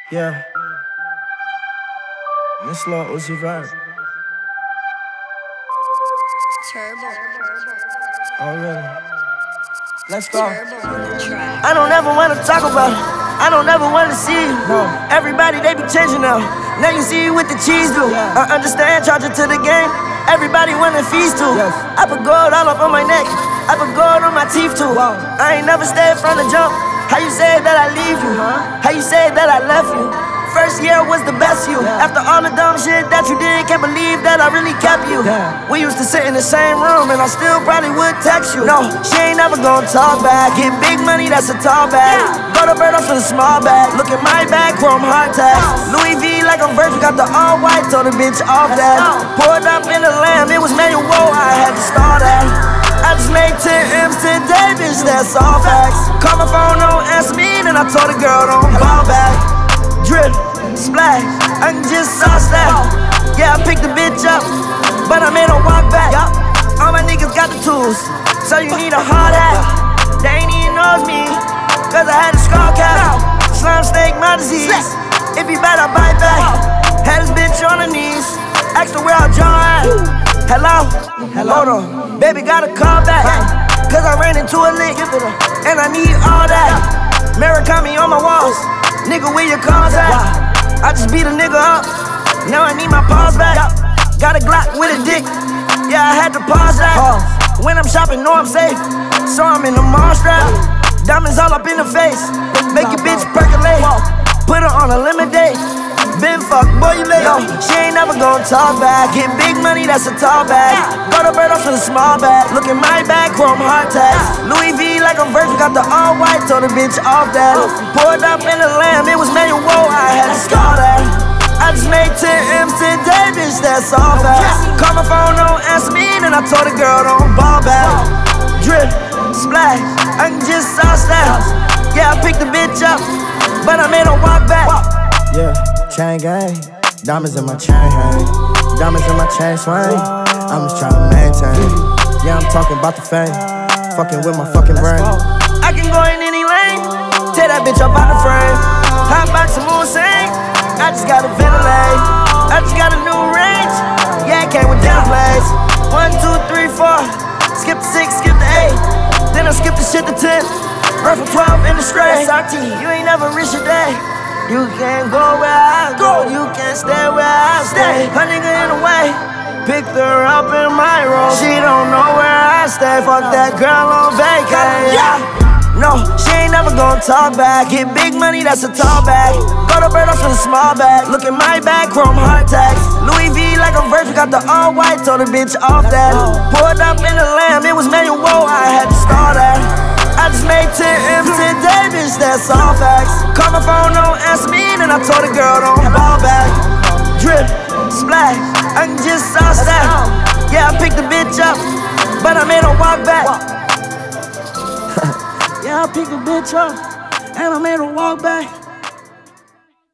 Yeah. This Lil Uzi Vert. Turbo. Oh, really? Let's go. Turbo. I don't ever wanna talk about it. I don't ever wanna see you. No. Everybody, they be changing now. Now you see what the cheese do. Yeah. I understand, charge it to the game. Everybody wanna feast too. Yes. I put gold all up on my neck. I put gold on my teeth too. Wow. I ain't never stayed from the jump. How you say that I leave you? How you say that I left you? First year was the best you. Yeah. After all the dumb shit that you did, can't believe that I really kept you. Yeah. We used to sit in the same room and I still probably would text you. No, she ain't never gonna talk back. Get big money, that's a tall bag. Go to Bird off in a small bag. Look at my bag, chrome hard tags. Louis V like I'm Virgil, got the all white, told the bitch off that. Pulled up in the Lamb, it was manual, I had to start that. I just made 10 M's today, bitch, that's all facts. Call my phone, don't answer me, then I told the girl don't call back. Drip, splash, I can just sauce that. Yeah, I picked the bitch up, but I made her walk back. All my niggas got the tools, so you need a hard hat. They ain't even knows me, cause I had a skull cap. Slime snake, my disease. If you bet, I bite back. Had this bitch on her knees, asked her where I jaw at. Hello? Hold on, baby, gotta call back. Cause I ran into a lick, and I need all that. Murakami on my walls, nigga, where your cars at? I just beat a nigga up, now I need my paws back. Got a Glock with a dick, yeah, I had to pause that. When I'm shopping, know I'm safe, so I'm in the mall strap. Diamonds all up in the face, make your bitch percolate. Put her on a lemonade. Been fucked, boy, you late. Yo, she ain't never gonna talk back. Get big money, that's a tall bag. Go to Bird off in a small bag. Look at my bag, chrome hard tags. Louis V like I'm Virgil, got the all white, told the bitch off that. Pulled up in the Lamb, it was manual, I had to start that. I just made 10 M's today, bitch, that's all facts. Call my phone, don't answer me, then I told the girl don't ball back. Drip, splash, I can just sauce that. Yeah, I picked the bitch up, but I made her walk back. Yeah. Chain gang, diamonds in my chain hang, diamonds in my chain swing. I'm just trying to maintain. Yeah, I'm talking about the fame, fucking with my fucking brain. I can go in any lane, tear that bitch up out the frame. Hot box and moon sing, I just gotta ventilate. I just got a new range, yeah, it came with dinner plates. 1, 2, 3, 4, skip the 6, skip the 8, then I skip the shit to 10. Run for 12 in the straight. SRT, you ain't never reached a day. You can't go where I go, you can't stay where I stay. Her nigga in the way, picked her up in my room. She don't know where I stay, fuck that girl on vacation. Yeah. No, she ain't never gonna talk back. Get big money, that's a tall bag. Go to Bird off in a small bag. Look at my bag, chrome hard tags. Louis V like I'm Virgil, got the all white, told the bitch off that. Pulled up in the Lamb, it was manual, I had to start that. I just made 10 M's today, bitch, that's all facts. Call my phone, don't answer me, then I told the girl don't ball back. Drip, splash, I can just sauce that. Yeah, I picked the bitch up, but I made her walk back. Yeah, I picked the bitch up, and I made her walk back.